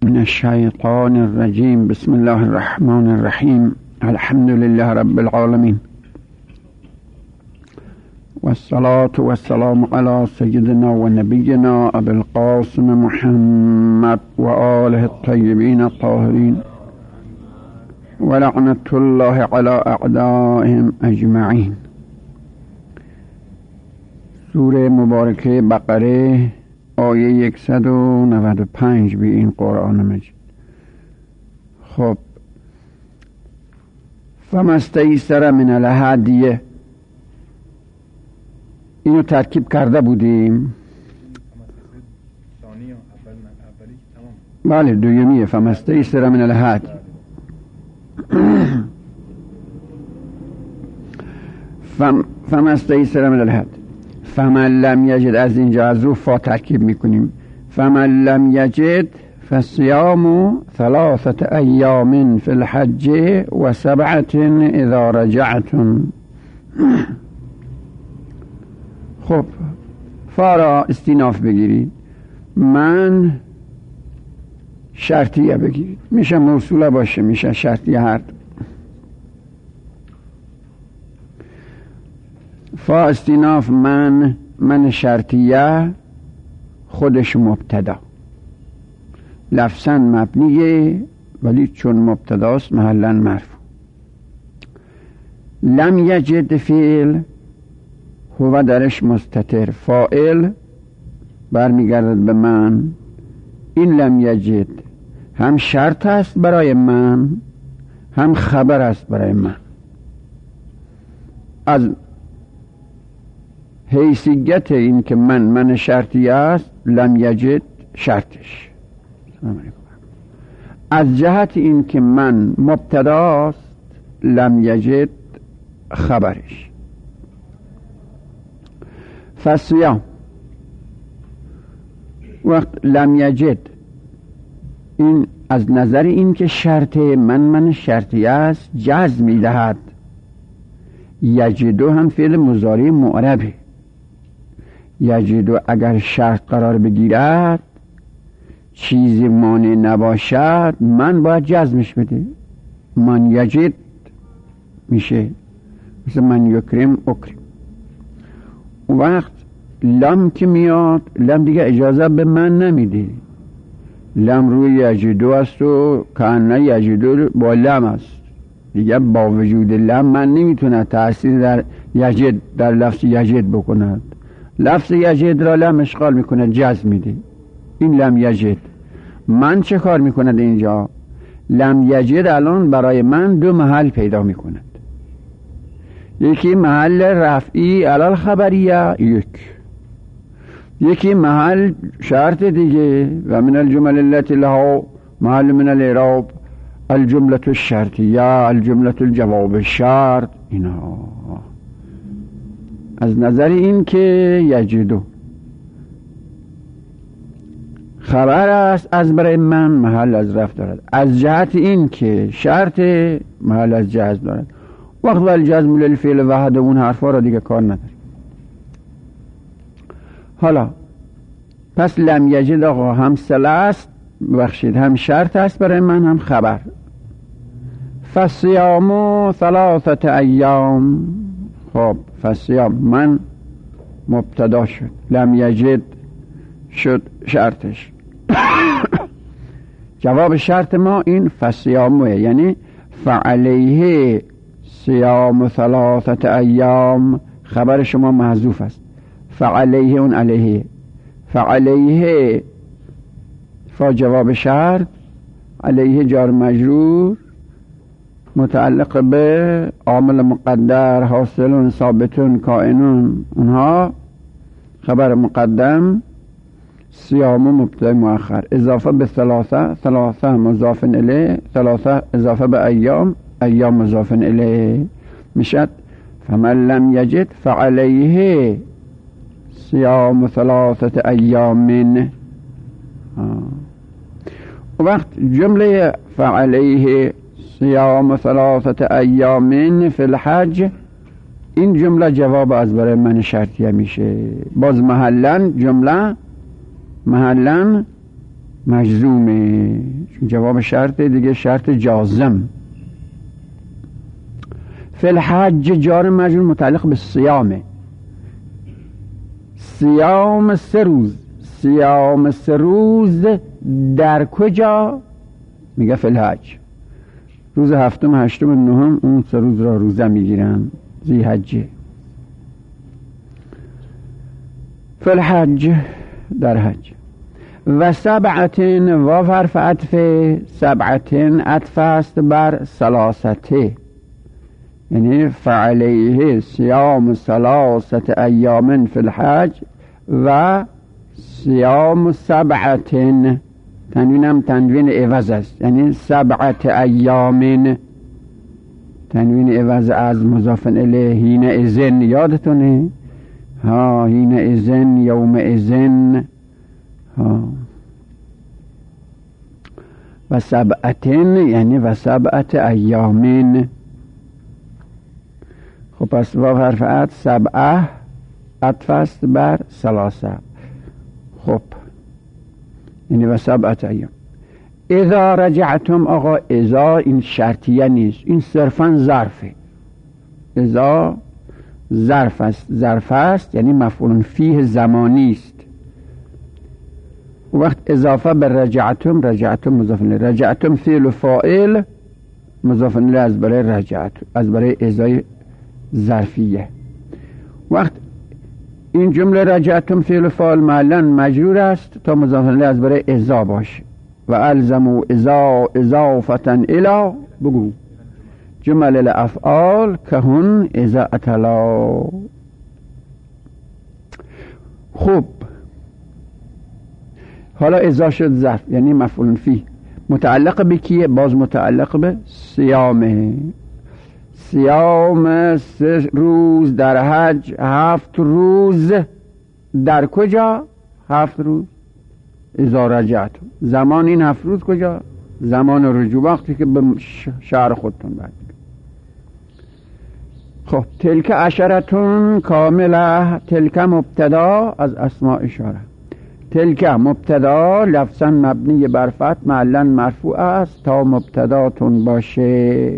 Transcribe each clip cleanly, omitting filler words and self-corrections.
من الشیطان الرجیم. بسم الله الرحمن الرحیم. الحمد لله رب العالمین والصلاة والسلام على سيدنا ونبينا أبي القاسم محمد وآله الطيبين الطاهرين ولعنة الله على أعدائهم أجمعين. سوره مبارکه بقره آیه 195 به این قرآن مجید. خب فما استیسر من الهدی، اینو ترکیب کرده بودیم. بله دویمیه. فما استیسر من الهدی. فما استیسر من الهدی. فمن لم یجد، از اینجا از رو فا ترکیب میکنیم. فمن لم یجد فصیام 3 ایام فی الحج و 7 اذا رجعتم. خب فا را استیناف بگیرید، من شرطیه بگیرید، میشه موصوله باشه میشه شرطیه. هر فا استیناف من شرطیه خودش مبتدا، لفظاً مبنیه ولی چون مبتداست محلاً مرفوع. لم یجد فعل هو درش مستتر، فاعل برمیگردد به من. این لم یجد هم شرط است برای من هم خبر است برای من. از حیثیت این که من شرطی است، لم یجد شرطش. از جهت این که من مبتداست، لم یجد خبرش. فصیام وقت لم یجد، این از نظر این که شرط من شرطی است جزم میدهد. یجدو هم فعل مضارع معربه. یجدو اگر شرط قرار بگیرد، چیزی مانع نباشد، من باید جزمش بده. من یجد میشه مثل من یکرم اکرم. اون وقت لم که میاد، لم دیگه اجازه به من نمیده. لم روی یجدو است و کانه یجدو با لم است دیگه. با وجود لم من نمیتونه تأثیر در یجد، در لفظ یجد بکند. لفظ یجد را لم اشغال میکنه، جزم میده. این لم یجد. من چه کار میکند اینجا؟ لم یجد الان برای من 2 محل پیدا میکند. یکی محل رفعی علال خبریه، یکی محل شرط دیگه. و من الجمل التي لها محل من الاعراب الجمله الشرطیه، الجمله الجواب الشرط. اینا از نظر این که یجدو خبر است از برای من، محل از رفع دارد. از جهت این که شرط، محل از جزم دارد. وقت والجزم للفعل وحده، اون حرفا را دیگه کار نداره. حالا پس لم یجد آقا هم صله است، ببخشید هم شرط است برای من هم خبر. فصیام 3 ایام. خب فصیام من مبتدا شد، لم یجد شد شرطش. جواب شرط ما این فصیامه، یعنی فعلیه صیام 3 ایام. خبر شما محذوف است. فعلیه اون علیه، فعلیه فا جواب شرط، علیه جار مجرور متعلق به عامل مقدر حاصلون ثابتون کائنون، اونها خبر مقدم. صیام مبتدا مؤخر، اضافه به 3 مضاف الیه، 3 اضافه به ایام مضاف الیه میشد. فمن لم یجد فعلیه صیام 3 ایام. وقت جمله فعلیه صیام 3 ایام فی الحج، این جمله جواب از برای من شرطیه میشه. باز محلا جمله محلا مجزومه. جواب شرط دیگه، شرط جازم. فی الحج جار مجرور متعلق به صیامه. صیام 3 روز. صیام 3 روز در کجا؟ میگه فی الحج. روز 7، 8، 9 اون 3 روز را روزه میگیرن، ذی حجه. فی الحج در حج. و 7 و حرف عطف 7 عطف است بر 3، یعنی فعلیه صیام 3 ایام فی الحج و صیام 7. تنوینم تنوین عوض است، یعنی 7 ایام. تنوین عوض از مضاف الیه. حین اذن یادتونه؟ ها، حین اذن، یوم اذن. ها. و 7 یعنی و 7 ایام. خب پس واو حرف عطف 7 عطف است بر 3. خب یعنی و 7 ایام. اذا رجعتم، آقا اذا این شرطیه نیست، این صرفا ظرفه. اذا ظرف است. ظرف است یعنی مفعول فیه زمانی است. وقت اضافه به رجعتم، رجعتم مضاف الیه، رجعتم فعل و فاعل مضاف الیه از برای رجعت، از برای اذای ظرفیه. وقت این جمله رجعتم فعل و فاعل معلن مجرور است تا مضاف الیه از برای اذا باشه. و الزموا اذا اضافه الی، بگو جمل الافعال که هن اذا اتلا. خوب، حالا اذا شد ظرف یعنی مفعول فیه، متعلق به کیه؟ باز متعلق به صیامه. صیام 3 روز در حج، 7 روز در کجا؟ 7 روز اذا رجعتم. زمان این 7 روز کجا؟ زمان رجوع، وقتی که به شهر خودتون برگردید. خب تلک 10 کامله. تلک مبتدا از اسماء اشاره. تلک مبتدا لفظا مبنی بر فتح معلن مرفوع است تا مبتداتون باشه.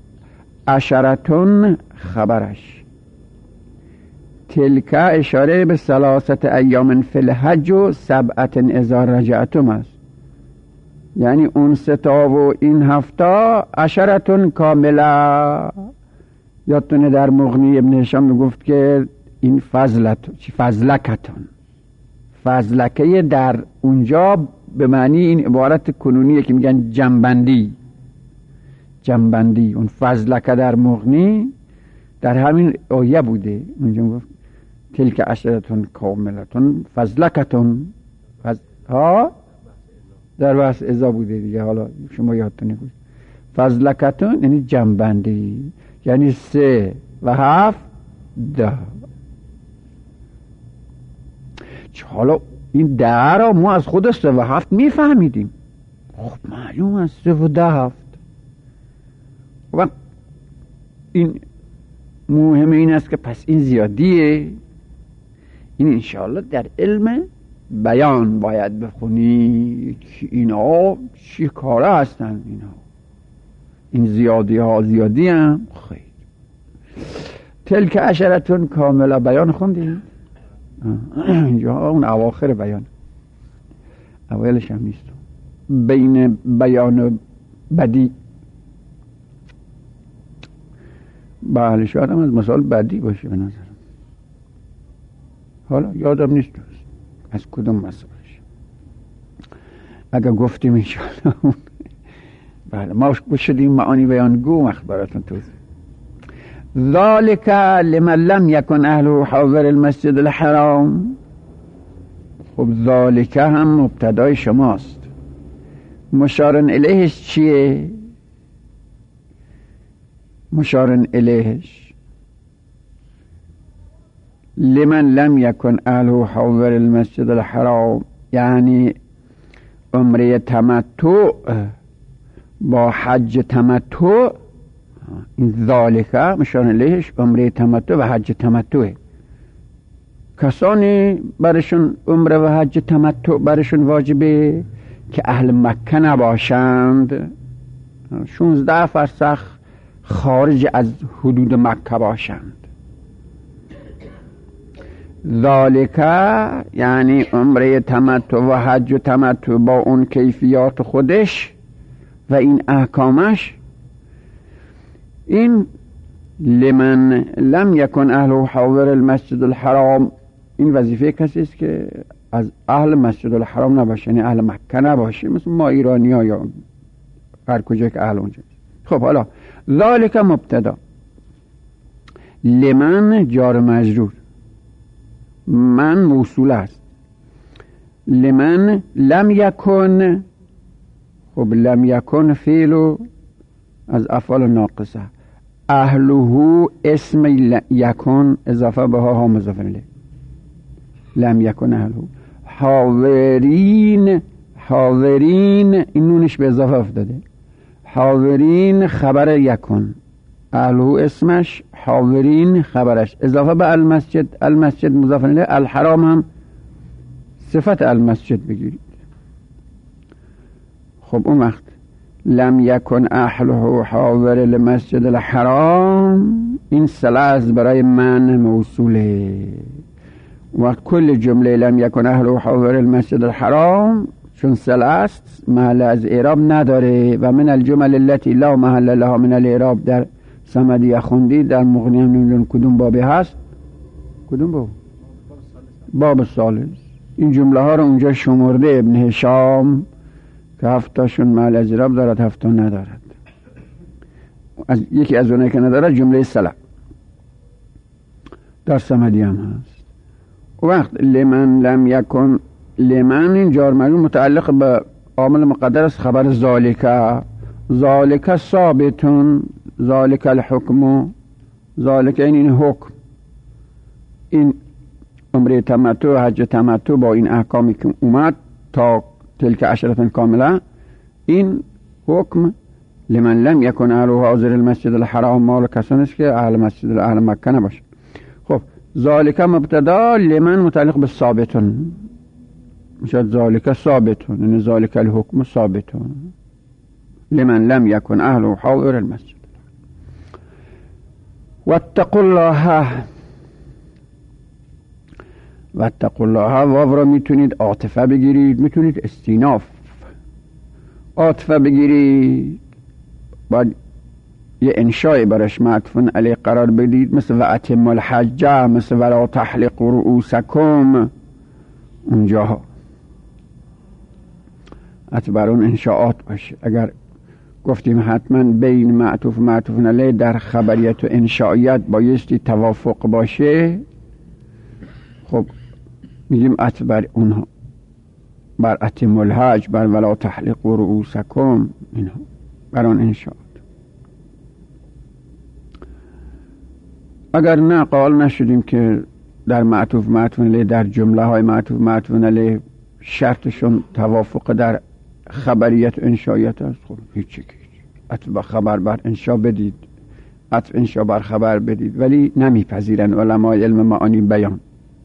10 خبرش. تلک اشاره به 3 ایام فی الحج و 7 اذا رجعتم است، یعنی اون 3 و این 7 10 کامله. یادتونه در مغنی ابن هشام میگفت که این فضلکتون، فضلکه در اونجا به معنی این عبارت کنونیه که میگن جنبندی. جنبندی اون فضلکه در مغنی در همین آیه بوده. اونجا گفت تلک 10 کاملتون فضلکتون. ها در بحث اذا بوده دیگه، حالا شما یادتونه بود. فضلکتون یعنی جنبندی، یعنی 3 و 7 10. حالا این 10 را ما از خود 3 و 7 میفهمیدیم. خب معلوم است 3 و 10 7. و این مهم این است که پس این زیادیه. این انشاءالله در علم بیان باید بخونی که اینا چی کاره هستن. این زیادی ها زیادی هم خیلی. تلک 10 کامله بیان خوندیم اینجا، اون اواخر بیان، اولش هم نیست. بین بیان و بدی، بله شاید هم از مثال بدی باشه به نظرم، حالا یادم نیست از کدوم مثالش. اگر گفتیم انشاءالله بله ما شدیم معانی بیانگو مخبراتون توضیح. ذالک لمن لم یکن اهل حاضر المسجد الحرام. خب ذالک هم مبتدای شماست، مشارن الیهش چیه؟ مشارن الیهش لمن لم یکن اهل حاضر المسجد الحرام، یعنی عمره تمتع با حج تمتع. این ذالکه مشارن الیهش عمره تمتع و حج تمتع. کسانی برشون عمره و حج تمتع برشون واجبه که اهل مکه نباشند 16 فرسخ خارج از حدود مکه باشند. ذالک یعنی عمره تمتع و حج و تمتع با اون کیفیات خودش و این احکامش، این لمن لم یکن اهل حاضر المسجد الحرام، این وظیفه کسی است که از اهل مسجد الحرام نباشه، یعنی اهل مکه نباشه، مثل ما ایرانی ها یا هر کجا که اهل اونجا. خب حالا ذالک مبتدا، لمن جار مجرور، من موصول است، لمن لم یکن، خب لم یکن فعل از افعال ناقصه، اهله اسم یکن اضافه به ها مضاف الیه، لم یکن اهله، حاضرین، حاضرین این نونش به اضافه افتاده، حاضرین خبر یکن، اهله اسمش، حاضرین خبرش، اضافه به المسجد، المسجد مضاف الیه، الحرام هم صفت المسجد بگیرید. خب اون وقت لم یکن اهله حاضر المسجد الحرام، این سلاز برای من موصوله. وقت کل جمله لم یکن اهله حاضر المسجد الحرام چون سلاز محل از اعراب نداره و من الجمل التي لا محل لها من الاعراب در صمدی خوندی، در مغنی هم نمیدونم کدوم بابی هست، کدوم باب؟ باب ثالث. این جمله ها رو اونجا شمرده ابن هشام که 7 تاشون محل از اعراب دارد، 7 تا ندارد. یکی از اونایی که ندارد جمله سلام در صمدی هم هست. وقت لمن لم یکن، لمن این جار مجرور متعلق به عامل مقدر است، خبر ذالک، ذالک ثابتون، ذالک الحکم، ذالک این حکم، این عمره تمتع و حج تمتع با این احکامی که اومد تا تلک عشرة کامله، این حکم لمن لم یکن اهل حاضر المسجد الحرام مال کسانی است که اهل مسجد اهل مکه نباشه. خب ذالک مبتدا، لمن متعلق به ثابتون میشد، ذالک ثابتون یعنی ذالک الحکم ثابتون لمن لم یکن اهل حاضر المسجد. واتقوا الله، واتقوا الله واو را میتونید عاطفه بگیرید، میتونید استیناف عاطفه بگیرید، باید یه انشای برش معطوف علیه قرار بدید، مثل و اتم الحج، مثل ولا تحلقوا رؤوسکم، اونجاها بر اون انشاءات باشه. اگر گفتیم حتما بین معطوف علیه در خبریت و انشائیت بایستی توافق باشه، خب میگیم بر اونها، بر اتم الحج، بر ولا تحلقوا رؤوسکم، اینها بر اون انشاءات. اگر نه قائل نشدیم که در معطوف علیه، در جمله های معطوف علیه شرطشون توافق در خبریت و انشائیت است، خب هیچی، عطف خبر بر انشا بدید، عطف انشا بر خبر بدید، ولی نمیپذیرن علمای علم معانی بیان.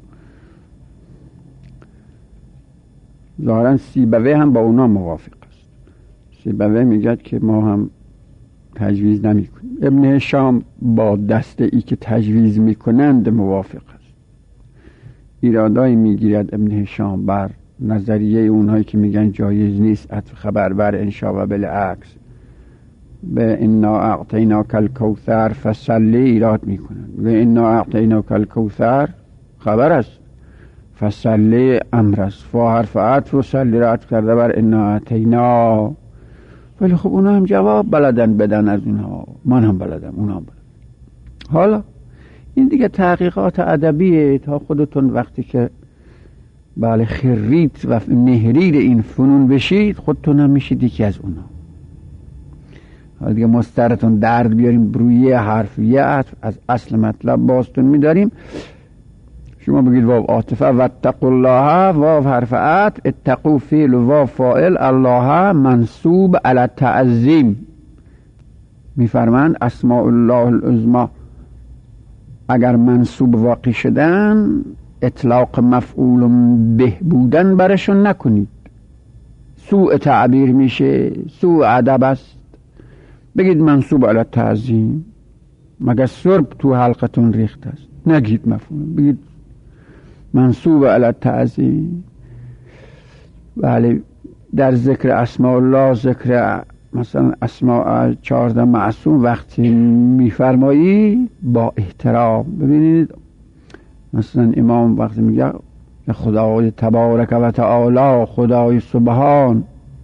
ظاهرا سیبوی هم با اونا موافق است. سیبوی میگه که ما هم تجویز نمی کنیم. ابن هشام با دسته ای که تجویز میکنند موافق است. ایرادایی میگیرد ابن هشام بر نظریه اونهایی که میگن جایز نیست عطف خبر بر انشا و بالعکس، به انا اعطیناک الکوثر فصلی ایراد میکنند. به انا اعطیناک الکوثر خبر است، فصلی امر است، فا حرف عطف و صلی را عطف کرده بر انا اعطینا. ولی خب اونا هم جواب بلدن بدن از اینها، من هم بلدم، اونا هم بلدن. حالا این دیگه تحقیقات ادبیه، تا خودتون وقتی که بله خرید و نهرید این فنون بشید خودتون هم میشید یکی از اونا. حالا دیگه مسترتون درد بیاریم روی یه حرف یه عطف از اصل مطلب بازتون میداریم. شما بگید واو عاطفه، واتقوا الله واو حرف عطف، اتقوا فعل و واو فاعل، الله منصوب علی تعظیم. میفرمند اسماء الله العظمی اگر منصوب واقع شدن اطلاق مفعول به بودن برشون نکنید، سوء تعبیر میشه، سوء ادب است. بگید منصوب علی التعظیم. مگر سرب تو حلقتون ریخت است؟ نگید مفهوم، بگید منصوب علی التعظیم. بله، در ذکر اسماء الله، ذکر مثلا اسماء 14 معصوم وقتی میفرمایی با احترام. ببینید مثلا امام وقتی میگه خدای تبارک و تعالی، خدای سبحان،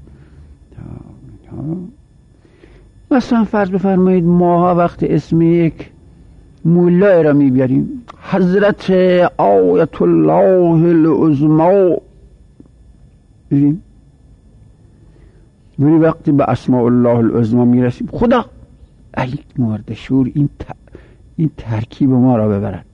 مثلا فرض بفرمایید ماها وقتی اسم یک مولا را میبریم، حضرت آیت الله العظما، ببین وقتی به اسماء الله العظما میرسیم خدا ای مرد شور این ترکیب ما را ببرد.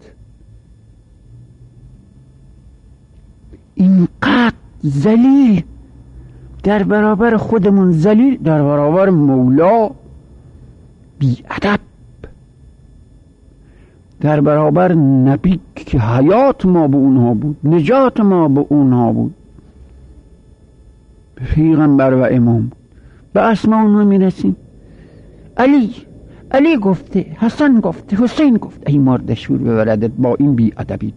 اینقدر ذلیل در برابر خودمون، ذلیل در برابر مولا، بی‌ادب در برابر نبی که حیات ما به اونها بود، نجات ما به اونها بود، پیغمبر و امام بود. به اسماء اونها میرسیم، علی گفته، حسن گفته، حسین گفته، ای مرد شور ببردت با این بی‌ادبیت.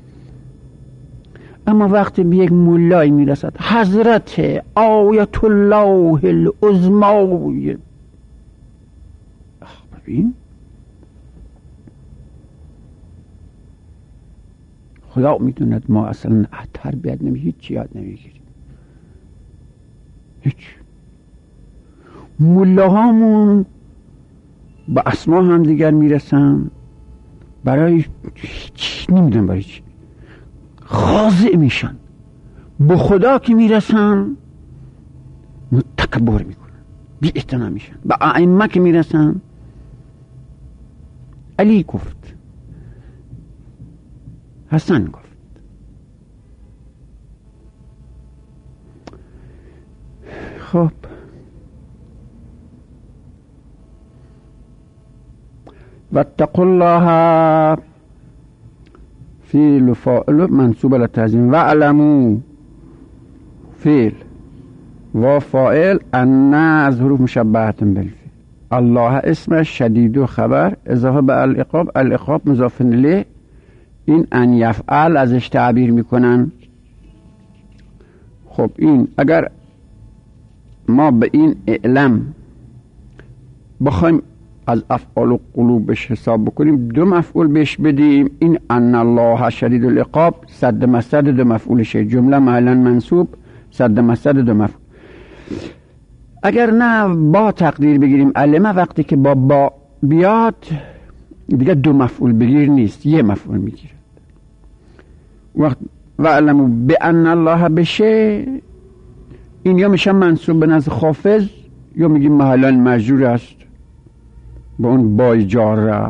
اما وقتی به یک مولای میرسد حضرت آیت الله العظما، ببین خدا میدوند ما اصلا تربیت هیچ چی یاد نمیگیریم. هیچ. مولاهامون با اسما هم دیگر میرسن، برای هیچ نمیدونم برای چی خاضع میشن. به خدا که میرسن تکبر میکنن، بی اعتنا میشن. به ائمه که میرسن علی گفت، حسن گفت. خب واتقوا الله فعل فاعل منصوب علی التعظیم، واعلموا فعل و فاعل ان از حروف مشبهه بالفعل. الله اسمش، شدید و خبر اضافه به العقاب، العقاب مضاف الیه. این ان یفعل ازش تعبیر میکنن. خب این اگر ما به این اعلم بخوایم از افعال قلوبش حساب بکنیم، دو مفعول بهش بدیم، این ان الله شدید العقاب صد مصدر دو مفعولشه، جمله معلن منصوب، صد مصدر دو مفعول. اگر نه با تقدیر بگیریم علمه، وقتی که با بیاد دیگه دو مفعول بگیر نیست، یه مفعول میگیره. وقت و علمو به ان الله بشه، این یا میشه منصوب به نزد خافض یا میگیم محلا مجرور است با اون بای جاره،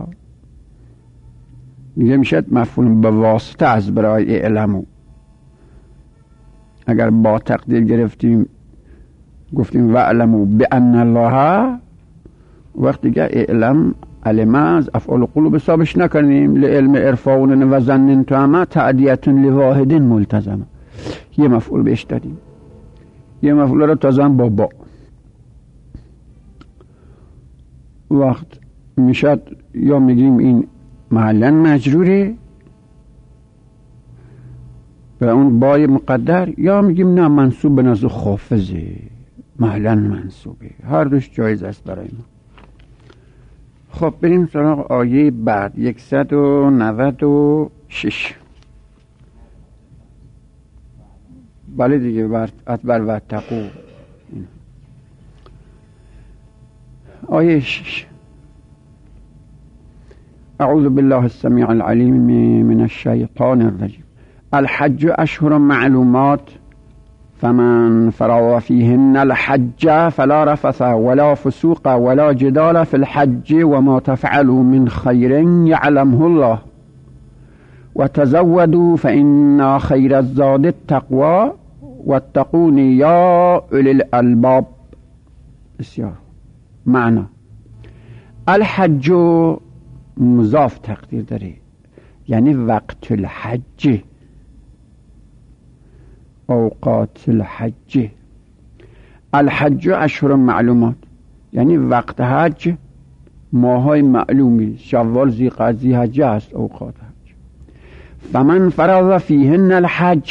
میگه میشه مفعول به واسطه از برای اعلمو. اگر با تقدیر گرفتیم گفتیم و علمو به ان الله، وقت دیگه اعلم علمه از افعال قلوب حسابش نکنیم. لعلم ارفاون و ظن توما تعدیتون لواحد ملتزمه، یه مفعول بهش دادیم، یه مفعول رو تازه با وقت میشد یا میگیم این محلا مجروره به اون بای مقدر، یا میگیم نه منصوب به نزد خافضه، محلا منصوبه. هر دوش جایز است برای ما. خب بریم سراغ آیه بعد، 196. بله دیگه، بر واتقوا. آیه 6. اعوذ بالله السمیع العلیم من الشیطان الرجیم. الحج اشهر معلومات فمن فرض فيهن الحج فلا رفث ولا فسوق ولا جدال في الحج وما تفعلوا من خير يعلمه الله وتزودوا فإن خير الزاد التقوى واتقون يا أولي الألباب. بسیار معنی الحج مضاف تقدیر داره، یعنی وقت الحج، اوقات الحج. الحج اشهر معلومات، یعنی وقت حج ماهای معلومی، شوال، ذیقعده، ذی‌حجه است اوقات حج. فمن فرض فیهن الحج،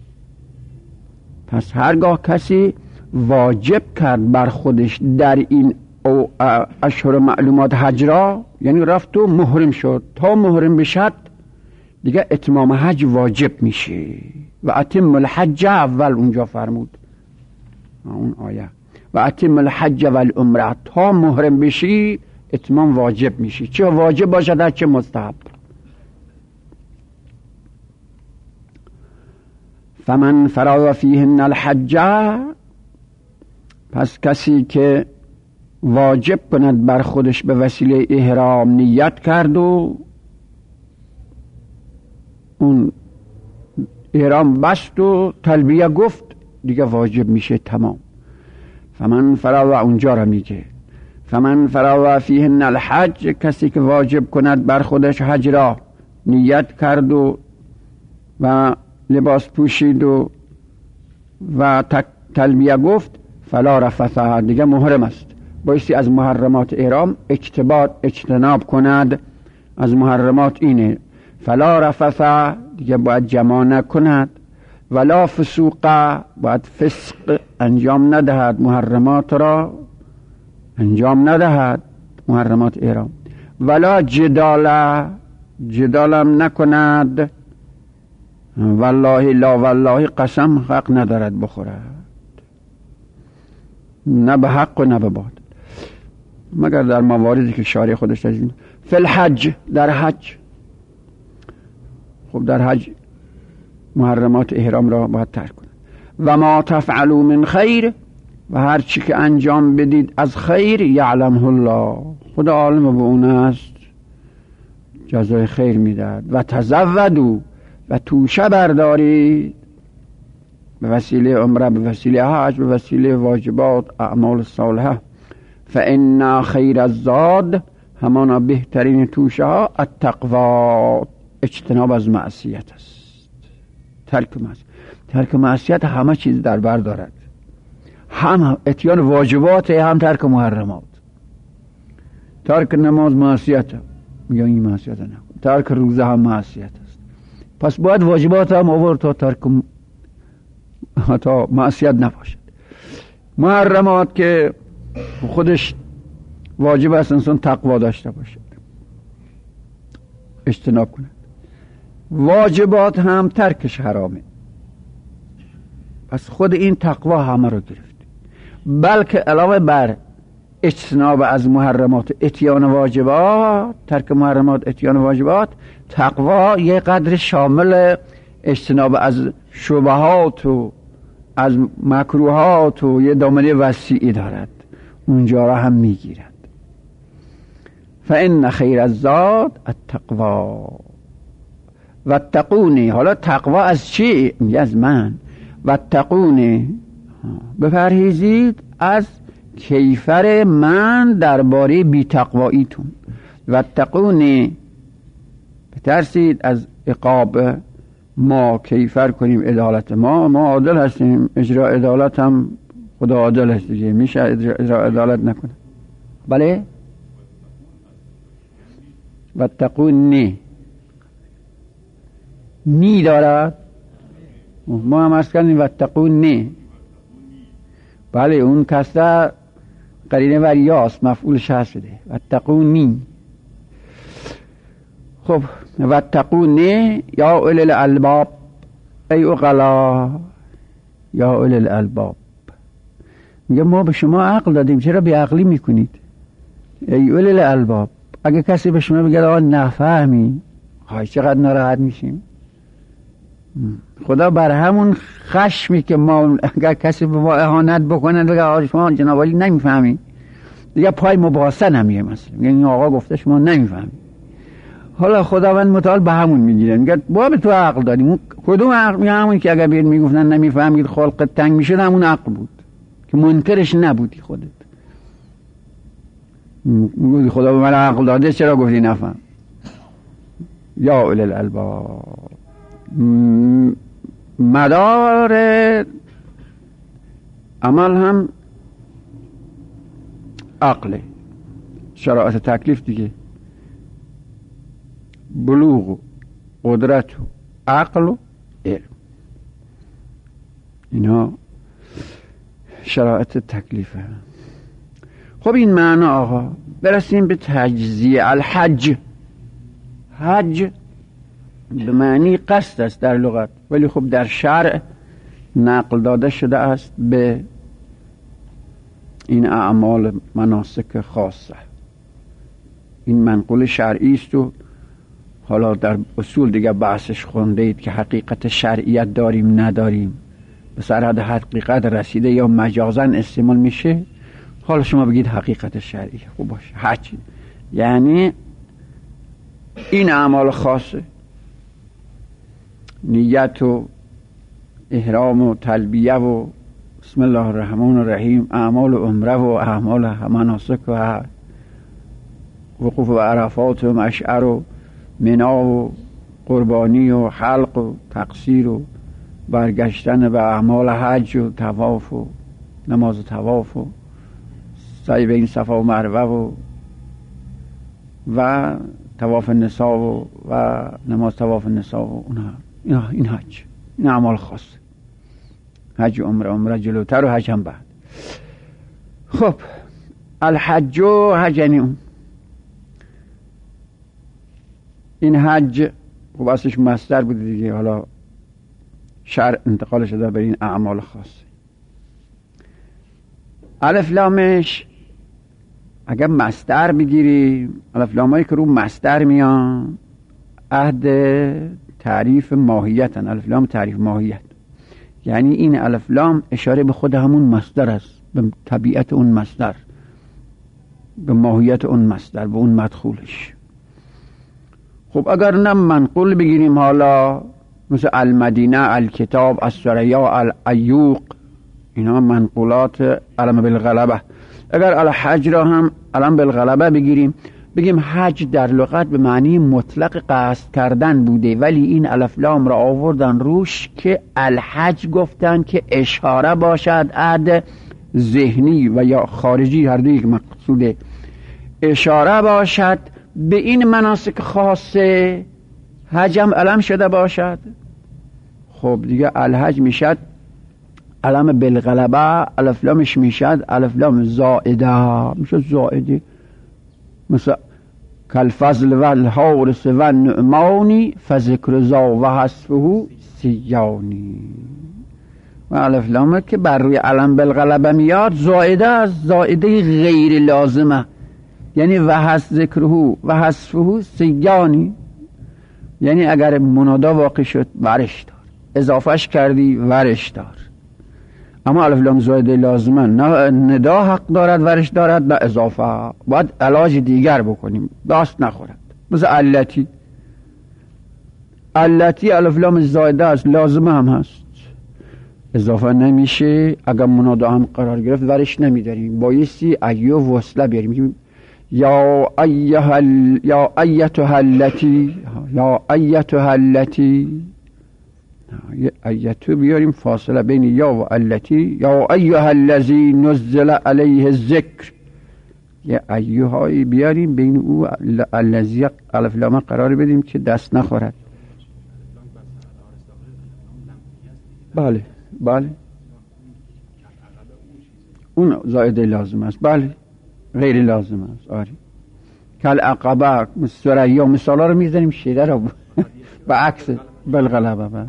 پس هرگاه کسی واجب کرد بر خودش در این اشهر معلومات حج را، یعنی رفت و محرم شد، تا محرم بشد دیگه اتمام حج واجب میشه. و اتم الحج، اول اونجا فرمود اون آیه، و اتم الحج و العمره، تا محرم بشی اتمام واجب میشه، چه واجب باشد چه مستحب. فمن فرض فیهن الحج، پس کسی که واجب کند بر خودش به وسیله احرام نیت کرد و اون احرام بست و تلبیه گفت، دیگه واجب میشه تمام. فمن فرض، اونجا را میگه فمن فرض فیهن الحج، کسی که واجب کند بر خودش حج را نیت کرد و لباس پوشید و تلبیه گفت، فلا رفث، دیگه محرم است، بایستی از محرمات احرام اجتناب کند. از محرمات اینه، فلا رفث، دیگه باید جماع نکند، ولا فسوق، باید فسق انجام ندهد، محرمات را انجام ندهد، محرمات احرام. ولا جدالم نکند، والله لا والله، قسم حق ندارد بخورد، نه به حق و نه به باطل، مگر در مواردی که شارع خودش تجویز. فی الحج، در حج، خب در حج محرمات احرام را باید ترک کنند. و ما تفعلوا من خیر، و هر چی که انجام بدید از خیر، یعلمه الله، خدا عالم به اون است، جزای خیر میدهد. و تزودوا، و توشه بردارید، به وسیله عمره، به وسیله حج، به وسیله واجبات اعمال صالحه. فإن خیر الزاد، همانا بهترین توشه ها، التقوا، اجتناب از معصیت است. ترک معصیت همه چیز در بر دارد، هم اتیان واجبات، هم ترک محرمات. ترک نماز معصیت، میگم این معصیت نه. ترک روزه هم معصیت است، پس باید واجبات هم آورد تا معصیت نباشد. محرمات که خودش واجب است انسان تقوا داشته باشد، اجتناب کند. واجبات هم ترکش حرامه، پس خود این تقوا همه رو گرفت. بلکه علاوه بر اجتناب از محرمات، اتیان واجبات، ترک محرمات، اتیان واجبات، تقوا یه قدر شامل اجتناب از شبهات و از مکروهات و یه دامنه وسیعی دارد، اونجا را هم میگیرد. فإن خیر الزاد التقوا واتقونی. حالا تقوا از چی؟ از من. واتقونی، بپرهیزید از کیفر من درباره بی تقواییتون. واتقونی، بترسید از عقاب ما، کیفر کنیم عدالت ما عادل هستیم، اجرا عدالت هم خدا عادل هست دیگه، میشه اجرا عدالت نکنه. بله، واتقونی نی دارد، ما هم از کنیم واتقونی. بله، اون کسته قرینه ور یاست، مفعولش هست شده، واتقونی. خب واتقونی یا اولی الالباب، ای عقلا یا اولی الالباب. میگه ما به شما عقل دادیم، چرا بی عقلی میکنید؟ ای اولی الالباب. اگه کسی به شما بگه آقا نفهمی، های چقدر ناراحت میشیم. خدا بر همون خشمی که ما اگر کسی به ما اهانت بکنه بگه آقا شما جناب عالی نمیفهمی، دیگه پای مباحثه نمیه. مثلا میگه این آقا گفته شما نمیفهمی، حالا خداوند متعال به همون میگیره، میگه با به تو عقل دادیم. کدوم عقل؟ میگه همون که اگر بیاد میگفتن نمیفهمید خلقت تنگ میشد، همون عقل بود که منکرش نبودی خودت. میگه خدا به من عقل داده، چرا گفتی نفهم؟ یا اولی الالباب. مدار عمل هم عقل، شرایط تکلیف دیگه، بلوغ و قدرت و عقل و علم، اینا شرایط تکلیفه. خب این معنا آقا، برسیم به تجزیه. الحج، حج به معنی قصد است در لغت، ولی خب در شرع نقل داده شده است به این اعمال مناسک خاصه. این منقول شرعی است و حالا در اصول دیگه بحثش خونده اید که حقیقت شرعیت داریم نداریم، به سرحد حقیقت رسیده یا مجازاً استعمال میشه. حالا شما بگید حقیقت شرعی. خوب باشه، حج یعنی این اعمال خاصه، نیت و احرام و تلبیه و بسم الله الرحمن الرحیم، اعمال عمره و اعمال مناسک و وقوف و عرفات و مشعر و منا و قربانی و حلق و تقصیر و برگشتن به اعمال حج و طواف و نماز طواف و سعی بین صفا و مروه و طواف النساء و نماز طواف النساء و این حج، این اعمال خاص، حج و عمره جلوتر و حج هم بعد. خب الحج و حج یعنی اون، این حج خب اصلش مصدر بوده دیگه، حالا شرع انتقال شده به این اعمال خاص. الف لامش اگر مصدر بگیریم، الف لامایی که رو مصدر میان عهد تعریف ماهیتن. الف لام تعریف ماهیت، یعنی این الف لام اشاره به خود همون مصدر است، به طبیعت اون مصدر، به ماهیت اون مصدر، به اون مدخولش. خب اگر نه منقول بگیریم، حالا مثل المدینه، الکتاب، الثریا، الایوق، اینا منقولات علم بالغلبه. اگر الحج را هم علم بالغلبه بگیریم، بگیم حج در لغت به معنی مطلق قصد کردن بوده، ولی این الف لام را آوردن روش که الحج گفتن که اشاره باشد، عهد ذهنی و یا خارجی، هر دو یک مقصوده، اشاره باشد به این مناسک خاصه، حج هم علم شده باشد. خب دیگه الحج میشد علم بالغلبه، الف لامش میشد الف لام زائده، میشد زائده، مثل کالفضل و الحارس و النعمانی فذکر زا و حذفه سیانی. و الف لامه که بر روی علم بالغلبه میاد زائده است، زائده غیر لازمه، یعنی و حذف ذکره و حذفه سیانی، یعنی اگر منادا واقع شد ورش دار، اضافهش کردی ورش دار. اما الف لام زائده لازمه، نه ندا حق دارد ورش دارد، نه اضافه، باید علاج دیگر بکنیم داست نخورد. مثل علتی، علتی الف لام زائده است، لازمه هم هست، اضافه نمیشه. اگر منادا هم قرار گرفت ورش نمیداریم، بایستی ایو وصله بیاریم، یا ایتها التی، یا ایتها التی، ایتو بیاریم فاصله بین یا و التی، یا ایها الذی نزل علیه الذکر، یا ایهایی بیاریم بین او الذی الف لام قرار بدیم که دست نخورد. بله بله، اون زائده لازم است، بله غیر لازم است. آره کل عقبه ثریا مثالا رو میزنیم، شیده رو به عکس بالغلبه. بله.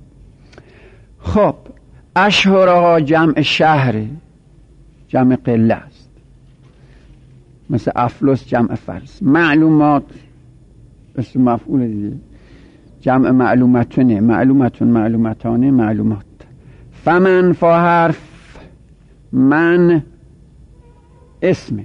خب اشهرها جمع شهر، جمع قله است، مثل افلس جمع فرس. معلومات اسم مفعول دیگه، جمع معلومتونه، معلومتون، معلومتانه، معلومات. فمن فا حرف، من اسم.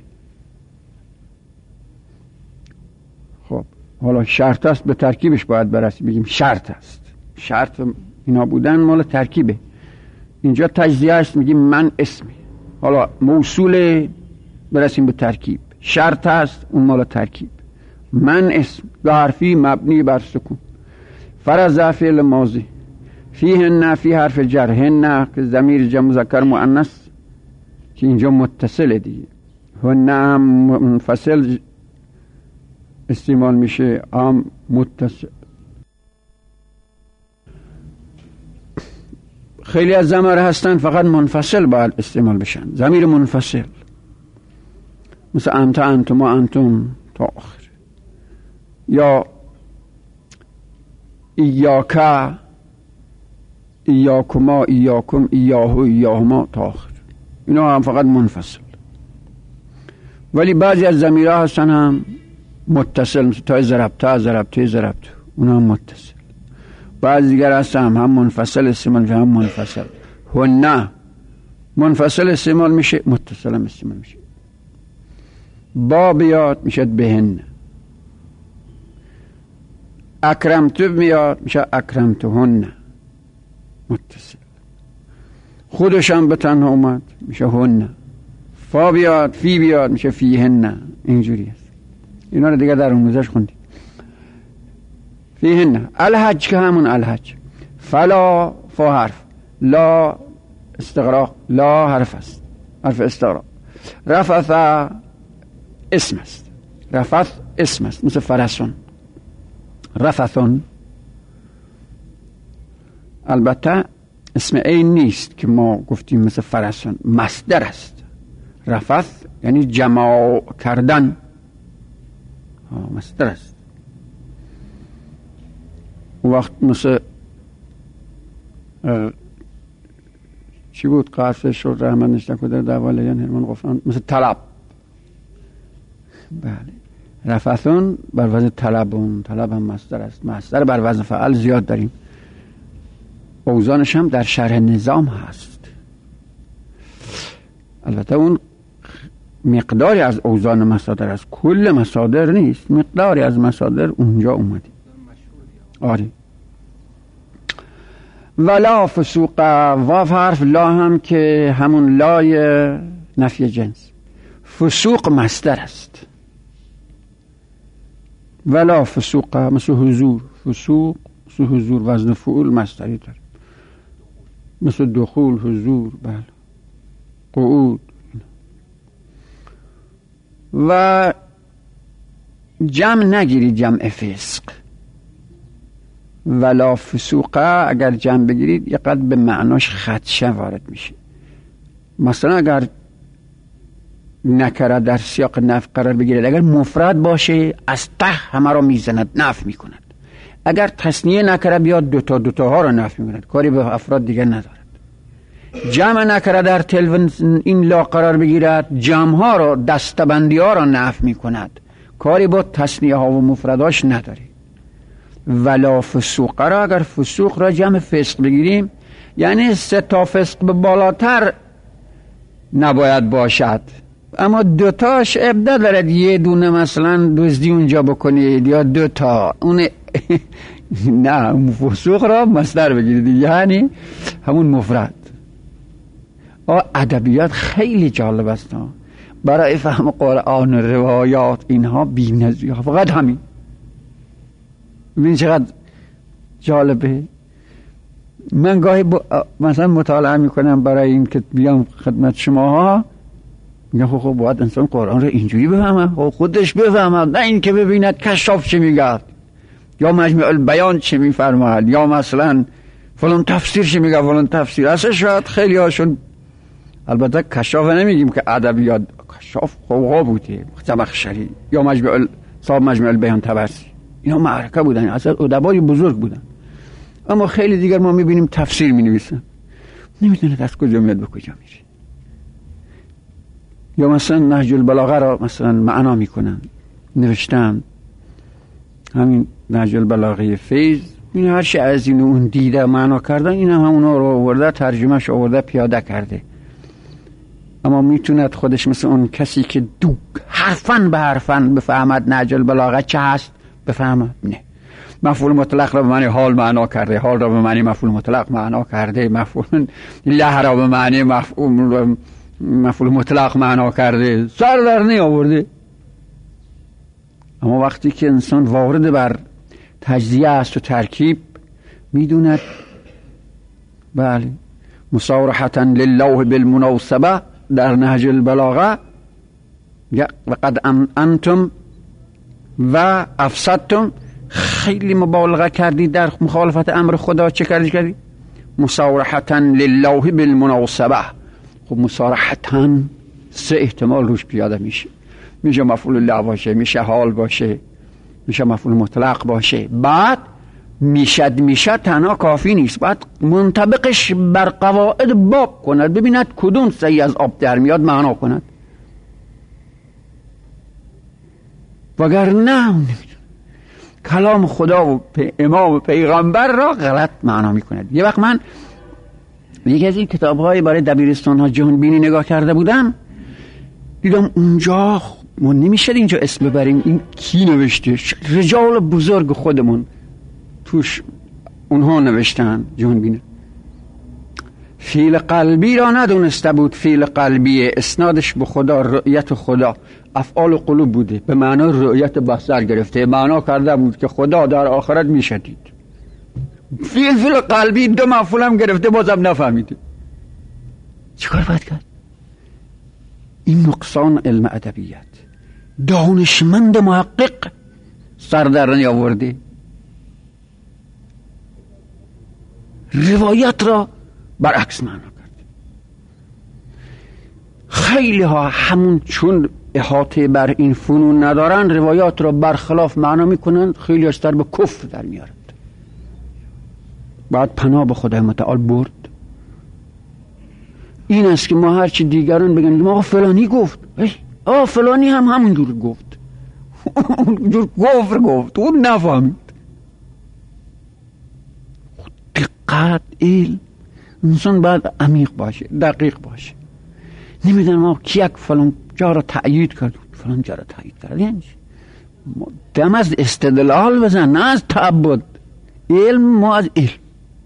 خب حالا شرط است، به ترکیبش باید برسی، بگیم شرط است، شرط اینا بودن مال ترکیبه. اینجا تجزیه است، میگیم من اسمی. حالا موصول برسیم به ترکیب، شرط است اون مال ترکیب. من اسم دو حرفی مبنی بر سکون، فرض فعل ماضی، فیه نفی حرف جر، هن که ضمیر جمع مذکر مؤنث که اینجا متصل دیگه، هن هم منفصل استعمال میشه، هم متصل. خیلی از ضمائر هستن فقط منفصل باید استعمال بشن، ضمیر منفصل، مثل انت، انتما، انتم تا آخر، یا ایاکا، ایاکما، ایاکم، ایاهو، ایاهما تا آخر. اینا هم فقط منفصل. ولی بعضی از ضمیرها هستن هم متصل، مثل تا ضربته، ضربته، ضربته، اونا هم متصل. بعضی دیگر هستن هم منفصل استعمال میشه، هم منفصل. هن منفصل استعمال میشه، متصل هم استعمال میشه. با بیاد میشه بهن. اکرمتو میاد میشه اکرمتهن، متصل. خودش هم به تنها اومد میشه هن. فا بیاد، فی بیاد میشه فیهن. اینجوری است. اینا رو دیگه در آموزش خوندیم. فیهن. الحج که همون الحج. فلا فا حرف، لا استغراق، لا حرف است، حرف استغراق. رفث اسم است، رفث اسم است، مثل فرسون. رفثون البته اسم این نیست که ما گفتیم مثل فرسون، مصدر است. رفث یعنی جمع کردن، مصدر است. وقت مثل چی بود قصه شد رحمت نشته در دوالیان هرمان غفران، مثل طلب. بله، رفثون بر وزن طلبون، طلب هم مصدر است. مصدر بر وزن فعل زیاد داریم، اوزانش هم در شرح نظام هست. البته اون مقداری از اوزان مصادر است، کل مصادر نیست، مقداری از مصادر اونجا اومده. آره. ولا فسوق، واو حرف لا هم که همون لای نفی جنس. فسوق مصدر است. ولا فسوق مثل حضور، فسوق مثل حضور، وزن فعول مصدری داره، مثل دخول، حضور، بله، قعود. و جمع نگیری، جمع فسق. ولا فسوقه اگر جمع بگیرید یقدر به معناش خدشه وارد میشه. مثلا اگر نکره در سیاق نفی قرار بگیرد، اگر مفرد باشه از ته همه را میزند، نفی میکند. اگر تثنیه نکره بیاد دوتا ها را نفی میکند، کاری به افراد دیگر ندارد. جمع نکره در تلو این لا قرار بگیرد، جمع ها را، دستبندی ها را نفی میکند، کاری با تثنیه ها و مفرداش نداره. ولا فسوق را اگر فسوق را جمع فسق بگیریم یعنی 3 تا فسق به بالاتر نباید باشد، اما 2 تاش ابدا دارد. یه دونه مثلا دزدی اونجا بکنید یا 2 تا اون نه، فسوق را مصدر بگیرید یعنی همون مفرد. ادبیات خیلی جالب است برای فهم قرآن، روایات اینها بی‌نظیر، فقط همین. ببین چقدر جالبه. من گاهی مثلا مطالعه میکنم برای این که بیام خدمت شما ها، میگم خب باید انسان قرآن رو اینجوری بفهمه، خودش بفهمه، نه این که ببیند کشاف چه میگه یا مجمع البیان چه میفرماید یا مثلا فلان تفسیر چه میگه فلان تفسیر. اصلا شاید خیلی هاشون، البته کشاف نمیگیم که ادبیات، کشاف قوقا بوده، زمخشری یا صاحب مجمع البیان طبرسی، اینا معرکه بودن، اصلا ادبای بزرگ بودن. اما خیلی دیگر ما میبینیم تفسیر مینویسن، نمیدونه از کجا میاد به کجا میره. یا مثلا نهج البلاغه را مثلا معنا میکنن، نوشتن همین نهج البلاغه فیض، این هر چی از این اون دیده معنا کردن، این هم همونا رو آورده، ترجمهش آورده، پیاده کرده. اما میتوند خودش مثل اون کسی که حرفاً به حرفاً بفهمد نهج البلاغه چه هست بفهمد؟ نه. مفعول مطلق را به معنی حال معنا کرده، حال را به معنی مفعول مطلق معنا کرده، مفعول له را به معنی مفعول مطلق معنا کرده، سر در نی آورده. اما وقتی که انسان وارد بر تجزیه است و ترکیب میدوند، بله، مصارحة لله بالمناسبه در نهج البلاغه و قد انتم و افسدتم، خیلی مبالغه کردی در مخالفت امر خدا. چه کردی؟ مصارحتا لله بالمناسبه. خب مصارحتا سه احتمال روش پیاده میشه مفعول له باشه، میشه حال باشه، میشه مفعول مطلق باشه. بعد میشه تنها کافی نیست، باید منطبقش بر قواعد باب کند، ببیند کدوم سعی از آب در میاد معنا کند، وگرنه کلام خدا و امام و پیغمبر را غلط معنا میکند. یه وقت من یکی از این کتاب‌های برای دبیرستان ها جهان بینی نگاه کرده بودم، دیدم اونجا ما نمیشه اینجا اسم ببریم، این کی نوشته؟ رجال بزرگ خودمون توش اونها نوشتن جهان بینی. فعل قلبی را ندونسته بود فعل قلبی، اسنادش به خدا، رؤیت خدا، افعال قلوب بوده، به معنای رؤیت بصر گرفته، معنا کرده بود که خدا در آخرت میشه دید. فعل قلبی دو مفعول هم گرفته، بازم نفهمیده. چیکار باید کرد؟ این نقصان علم ادبیات. دانشمند محقق سر در نیاورده، روایت را برعکس معنا کرد. خیلی ها همون چون احاطه بر این فنون ندارن، روایات را برخلاف معنا میکنن، خیلی از در به کفر در میارند. بعد پناه به خدای متعال برد. این است که ما هرچی دیگران بگن ما فلانی گفت، فلانی هم همونجور گفت، اونجور کفر گفت، اون نفهمید. دقت، علم، انسان باید عمیق باشه، دقیق باشه. نمیدونم ما کی یک فلان جا را تأیید کرد، فلان جا را تأیید کرد، یعنی دم از استدلال بزن، نه از تعبد. علم ما از علم.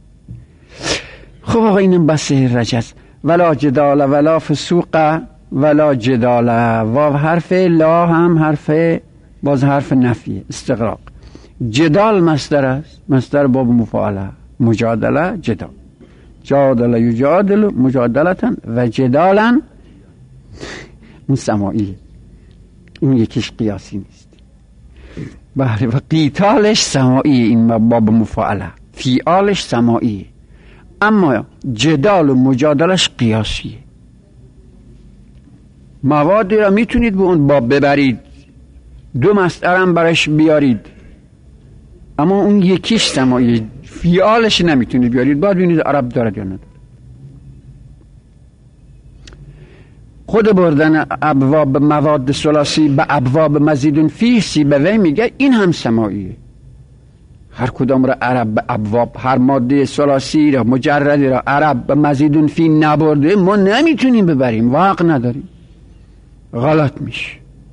خب آقا اینم بس رجز. ولا جدال ولا فسوق ولا جدال. واو حرف، لا هم حرف، باز حرف نفی، استغراق. جدال مصدر است، مصدر باب مفاعله، مجادله، جدال. جادل یجادل مجادلتن و جدالن، اون سماعیه، اون یکیش قیاسی نیست. بله، و قیتالش سماعیه، این باب مفاعله، فیعالش سماعیه، اما جدال و مجادلش قیاسیه. موادی را میتونید به اون باب ببرید، دو مصدرم برش بیارید، اما اون یکیش سماعیه، فیعالش نمیتونید بیارید. باید ببینید عرب دارد یا ندارد. خود بردن ابواب مواد ثلاثی به ابواب مزیدون فیه سیبوی میگه این هم سماعیه. هر کدام را عرب به ابواب، هر ماده ثلاثی را مجردی را عرب به مزیدون فی نبرده، ما نمیتونیم ببریم، وقت نداریم، غلط میشه.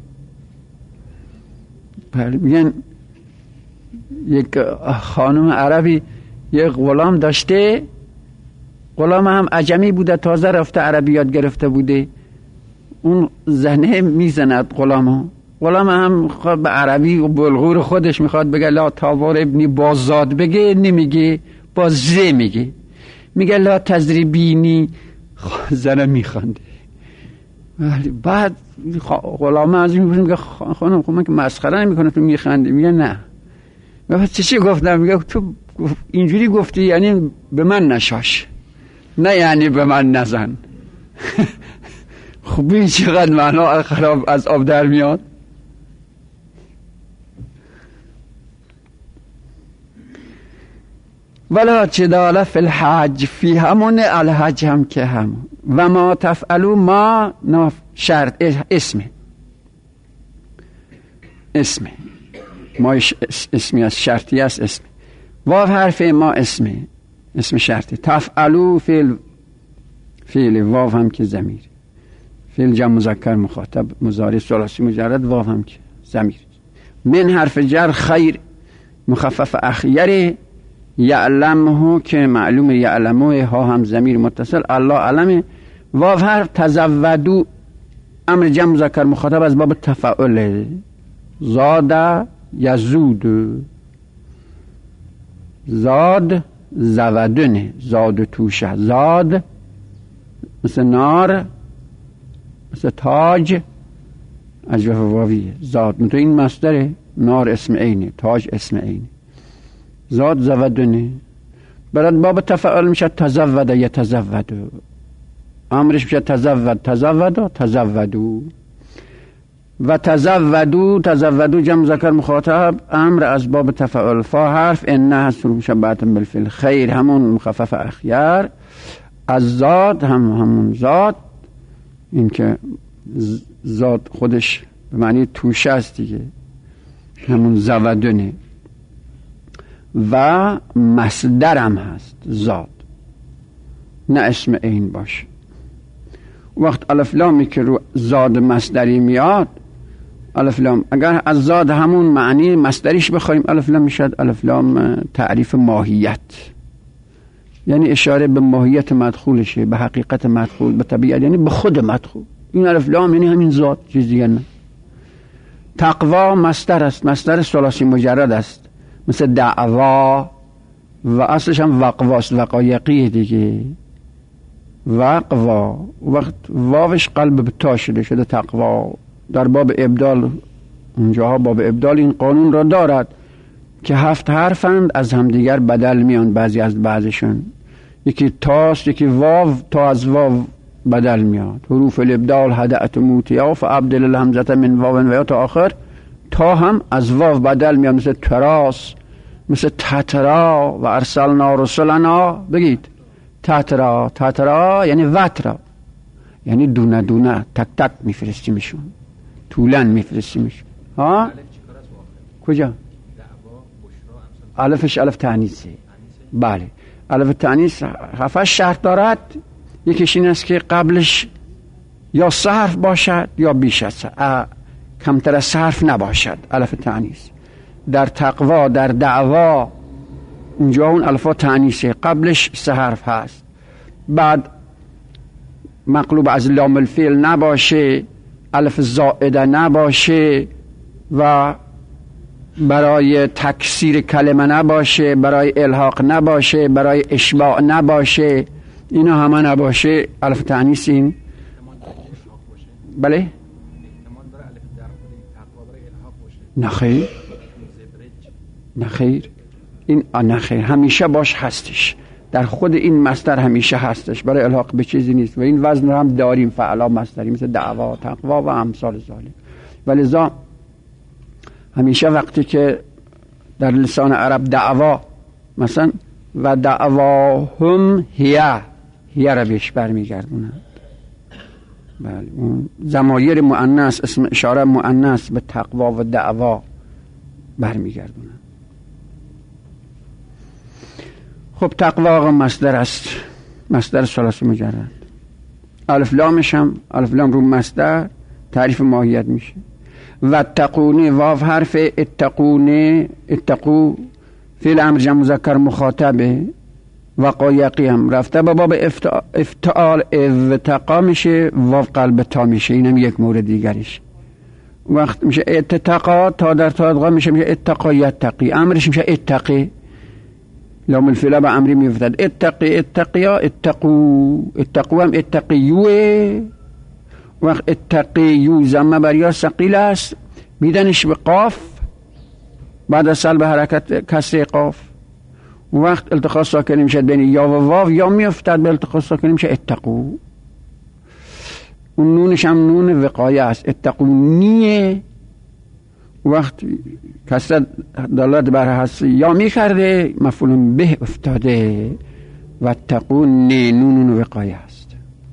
میگن یک خانم عربی یک غلام داشته، غلام هم عجمی بوده، تازه رفته عربی یاد گرفته بوده. اون زنه میزند غلام هم به عربی و بلغور خودش میخواد بگه لا تاور ابنی بازاد، بگه نمیگه، بازه میگه لا تضربینی، زنه میخنده. بعد غلام از این میگه خانم خب من که مسخره نمیکنه تو میخندی؟ میگه نه. بعد چی گفتم؟ میگه تو اینجوری گفتی یعنی به من نشاش، نه یعنی به من نزن. خب این چقدر معنا خراب از آب در میاد. ولا جدال فی الحج، فی همون الحج هم که هم. و ما تفعلوا، ما شرط، اسمه ما اسمی از شرطی است، اسم. واو حرف ما اسم شرطی. تفعلوا فعل واو هم که ضمیر، فعل جمع مذکر مخاطب مضارع ثلاثی مجرد، واو هم که ضمیر. من حرف جر، خیر مخفف اخیر، یعلمه که معلوم، یعلمه ها هم ضمیر متصل، الله علمه. واو حرف تزودو، امر جمع مذکر مخاطب از باب تفاعل، زاد یزود، زاد زودنه، زاد توشه، زاد مثل نار، مثل تاج، اجوف واویه. زاد تو این مصدره. نار اسم عینه، تاج اسم عینه. زاد زودونه. برد باب تفعل میشه تزود یتزودو. امرش میشه تزود تزودو تزودو. و تزودو جمع ذکر مخاطب. امر از باب تفعل. فا حرف انه هست مشبهة بالفعل. خیر همون مخفف اخیر. از زاد همون زاد. این که زاد خودش به معنی توشه است دیگه، همون زودونه. و مصدرم هست زاد، نه اسم عین باشه. وقت الف لامی که رو زاد مصدری میاد، الف لام اگر از زاد همون معنی مصدریش بخوایم الف لام میشد الف لام تعریف ماهیت، یعنی اشاره به ماهیت مدخولشه، به حقیقت مدخول، به طبیعت، یعنی به خود مدخول. این الف لام یعنی همین ذات، چیزی نه. تقوا مصدر است، مصدر ثلاثی مجرد است، مثل دعوا و اصلش هم وقواست، وقایقی دیگه. وقوا وقت واوش قلب به تا شده تقوا. در باب ابدال اونجاها باب ابدال این قانون را دارد که 7 حرفند از همدیگر بدل میان، بعضی از بعضشون یکی تاست یکی واو، تا از واو بدل میاد. حروف الابدال هدأت موتیا فابدل الهمزه من واو و یا تا آخر. تا هم از واو بدل میاد، مثل تراس، مثل تترا و ارسلنا رسلنا. بگید تترا. تترا یعنی وترا، یعنی دونه دونه تک تک میفرستیمشون، طولن میفرستیمشون. ها کجا؟ الفش الف تانیثه. بله الف تانیث 7 شرط دارد. یکیش این است که قبلش یا 3 حرف باشد یا بیش از کمتر از 3 حرف نباشد. الف تانیث در تقوا، در دعوا اونجا اون الفا تانیثه، قبلش 3 حرف هست. بعد مقلوب از لام الفعل نباشه، الف زائده نباشه و برای تکسیر کلمه نباشه، برای الحاق نباشه، برای اشباع نباشه، اینا همه نباشه. الف تانیث این بله نخیر نخیر این نخیر همیشه باش هستش، در خود این مصدر همیشه هستش، برای الحاق به چیزی نیست. و این وزن رو هم داریم، فعلا مصدری مثل دعوا، تقوا و امثال ذالک. ولذا همیشه وقتی که در لسان عرب دعوا مثلا و دعواهم هیه را بهش برمیگردونند. بله اون ضمایر مؤنث، اسم اشاره مؤنث به تقوا و دعوا برمیگردونند. خب تقوا مصدر است، مصدر ثلاثی مجرد. الف لامش هم الف لام رو مصدر تعریف ماهیت میشه. و اتقونه واو حرف اتقونه، اتقو فعل امر جمع مذکر مخاطبه. وقایقی هم رفته به باب افتعال، اتقا میشه، واو قلب تا میشه، اینم یک مورد دیگریش. وقت میشه اتقا، تا در تا ادغام میشه اتقا یتقی، امرش میشه اتقی، لام الفعل به امری میفتد. اتقی اتقیا اتقو، اتقو هم اتقیوه. وقت اتقیو زمه بریا ثقیل است، میدنش به قاف بعد از سلب حرکت کسر قاف. وقت التقاء ساکنی میشه بین یا و واو، یا میفتد به التقاء ساکنی میشه اتقو. اون نونش هم نون وقایه است، اتقونیه. وقت کسر دلالت بر هست یا میکرده، مفعول به افتاده و اتقونی نون وقایه است.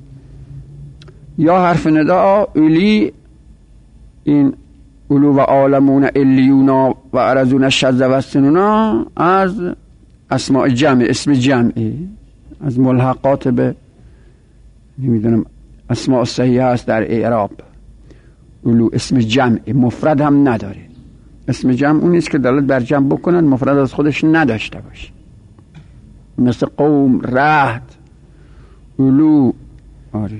یا حرف ندا اولی، این اولو و عالمون الیونا و ارزون الشذ و السنونا از اسماء جمع، اسم جمعی از ملحقات به نمیدونم اسماء صحیحه است در اعراب. اولو اسم جمع، مفرد هم نداره. اسم جمع اون نیست که دلالت بر جمع بکنن، مفرد از خودش نداشته باشه، مثل قوم، رهد، اولو. آره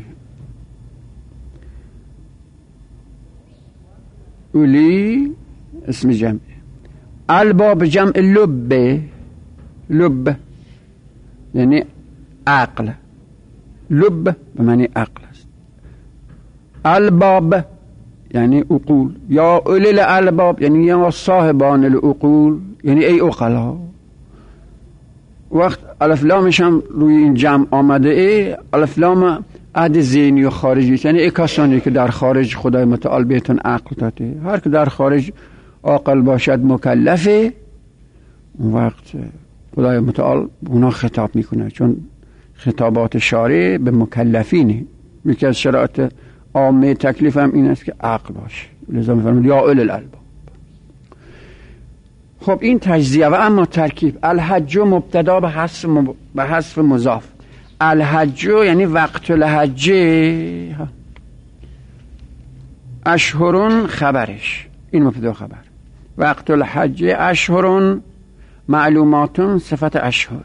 اولی اسم جمع. الباب جمع لب، لب یعنی عقل، لب به معنی عقل است. الباب یعنی عقول، یا اولي الالباب یعنی یا صاحبان العقول یعنی ای عقلا. وقت الف لامش هم روی این جمع آمده ای، الف لام عهد ذهنی و خارجی، یعنی ای کسانی که در خارج خدای متعال بهتون عقل داده. هر که در خارج عاقل باشد مکلفه، اون وقت خدای متعال اونا خطاب میکنه، چون خطابات شارع به مکلفینه. یکی از شرایط عامه تکلیف هم این است که عقل باشه، لذا میفرماید یا اولي الالباب. خب این تجزیه. و اما ترکیب الحج مبتدا به حذف مضاف. الحج یعنی وقت الحج، اشهرون خبرش، این مبتدا خبر. وقت الحج اشهرون معلوماتون صفت اشهر.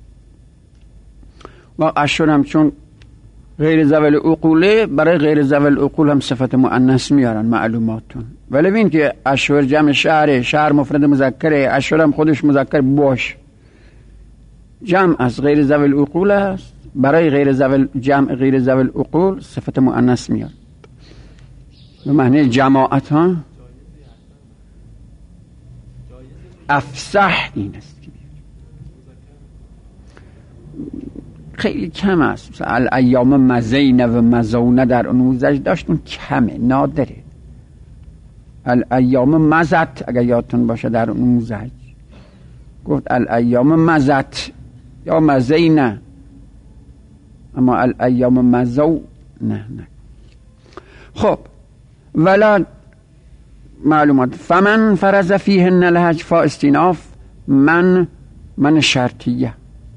و اشهر هم چون غیر ذوی العقوله، برای غیر ذوی العقول هم صفت مؤنث میارن معلوماتون. ولی ببین که اشهر جمع شهره، شهر مفرد مذکره، اشهر هم خودش مذکر باش، جمع از غیر ذوی العقول است، برای غیر ذوی جمع غیر ذوی العقول صفت مؤنث میاد به معنی جماعت ها. افصح این است، خیلی کم است. مثلا الایام مزینه و مزونه در نوزج داشت، اون کمه، نادره. الایام مزت اگر یادتون باشه در نوزج گفت الایام مزت یا مزینه، اما الایام مزو نه. خب ولا معلومات. فمن فرض فیهن الحج، فا استیناف، من شرطیه،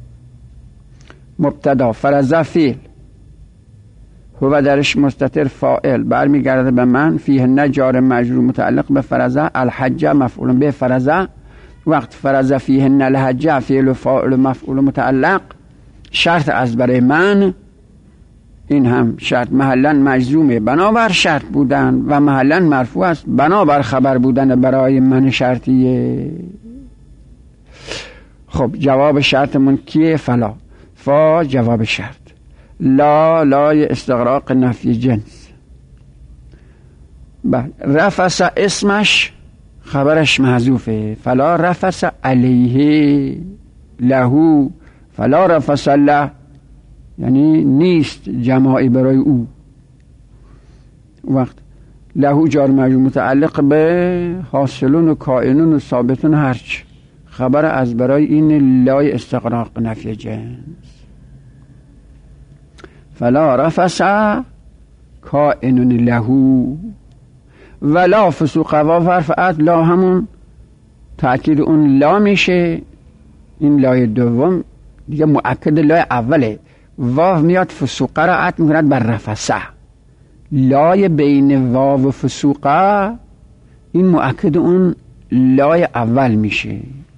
مبتدا، فرض فعل، هو درش مستتر فاعل برمیگرده به من، فیهن جار مجرور متعلق به فرض، الحج مفعول به فرض. وقت فرض فیهن الحج فعل و فاعل مفعول متعلق، شرط از برای من، این هم شرط محلا مجزومه بنابر شرط بودن و محلا مرفوع است بنابر خبر بودن برای من شرطیه. خب جواب شرطمون کیه؟ فلا. فا جواب شرط. لا لای استغراق نفی جنس. رفس اسمش خبرش محذوفه، فلا رفس علیه لهو، فلا رفس له یعنی نیست جماعی برای او. وقت لهو جار مجرور متعلق به حاصلون و کائنون و ثابتون هرچ، خبر از برای این لای استغراق نفی جنس. فلا رفس کائنون لهو ولا فسوق و فرفعت، لا همون تأکید اون لا میشه، این لای دوم دیگه مؤکد لای اوله، واو میاد فسوقه را عطف میکند بر رفسه، لای بین واو و فسوقه این مؤکد اون لای اول میشه.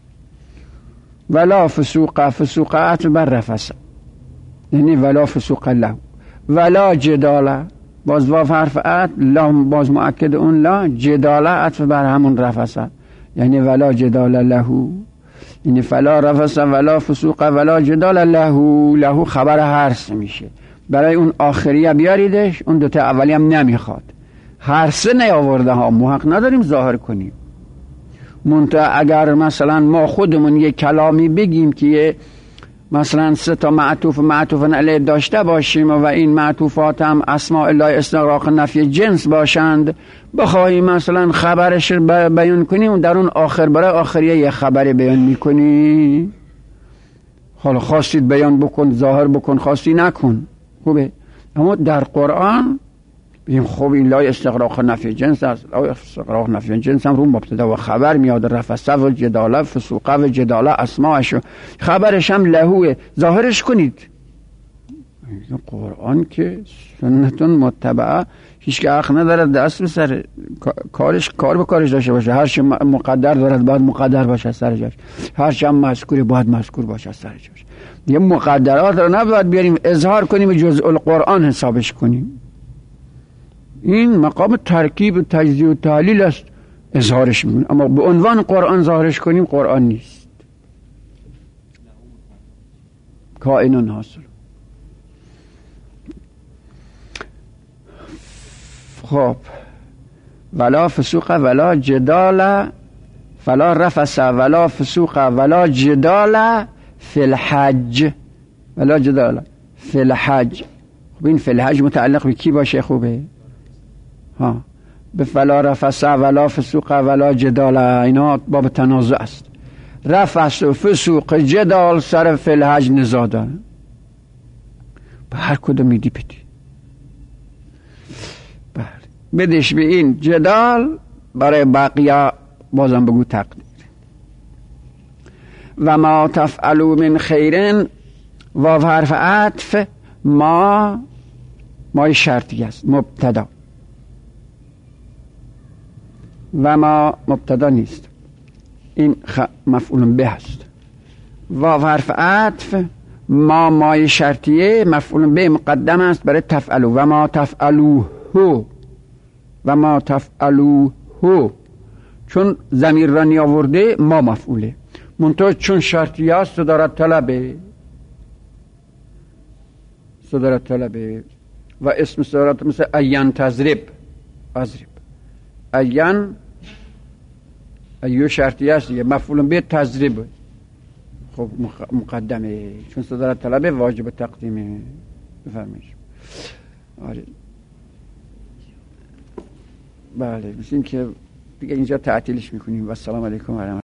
ولا فسوقه عطف بر رفسه یعنی ولا فسوق له. ولا جداله باز واو حرف عطف، لا باز مؤکد اون لا، جداله عطف بر همون رفسه یعنی ولا جدال له، یعنی فلا رفس ولا فسوق ولا جدال له خبر هرس میشه. برای اون آخریه بیاریدش، اون دوتا اولی هم نمیخواد، هرسه نیاورده ها، محق نداریم ظاهر کنیم. منتها اگر مثلا ما خودمون یک کلامی بگیم که مثلا 3 معطوف علیه داشته باشیم و این معطوفات هم اسماء الله استغراق نفی جنس باشند، بخواهیم مثلا خبرش بیان کنیم و در اون آخر برای آخریه یه خبری بیان میکنی، حالا خواستید بیان بکن ظاهر بکن، خواستی نکن، خوبه. اما در قرآن بگیم خب این لای استغراق نفی جنس است، لای استغراق نفی جنس هم رو مبتدا و خبر میاد، رفسه و جداله فسوقه و جداله اسماءشو، خبرش هم لهوه، ظاهرش کنید. قرآن که سنتون متبعه، هیچ که حق ندارد دست به سر کار به کارش داشته باشه، هر چی مقدر دارد باید مقدر باشه سر جاش، هر چی هم مذکوری باید مذکور باشه سر جاش. یه مقدرات رو نباید بیاریم اظهار کنیم و جزء القرآن حسابش کنیم. این مقام ترکیب و تجزیه و تحلیل است، اظهارش میکنیم، اما به عنوان قرآن ظاهرش کنیم قرآن نیست. کائنون حاصل. خب ولا فسوق ولا جدال فلا رفث ولا فسوق ولا جدال فی الحج ولا جدال فی الحج. خب این فی الحج متعلق به کی باشه خوبه؟ ها به فلا رفث ولا فسوق ولا جدال، اینا باب تنازع است. رفث و فسوق جدال سر فی الحج نزاع دارن، به هر کدوم میدی بدی. بله بدش به این جدال، برای بقیه بازم بگو تقدیر. و ما تفعلوا من خیرن و حرف عطف ما شرطی است، مبتدا. و ما مبتدا نیست، این مفعول به است. و حرف عطف ما شرطیه، مفعول به مقدم است برای تفعلوا. و ما تفعلوه و ما تفعلوه، چون ضمیر را نیاورده ما مفعوله، منتها چون شرطی است صدارت طلبه و اسم صدارت مثل ایان تضرب اضرب. ایان ایو شرطی است دیگه، مفعول به تضرب خب مقدمه، چون صدارت طلبه واجب تقدیمه. بفرمایید. آره بله، مثل این که دیگه اینجا تعطیلش میکنیم. و السلام علیکم و رحمت الله.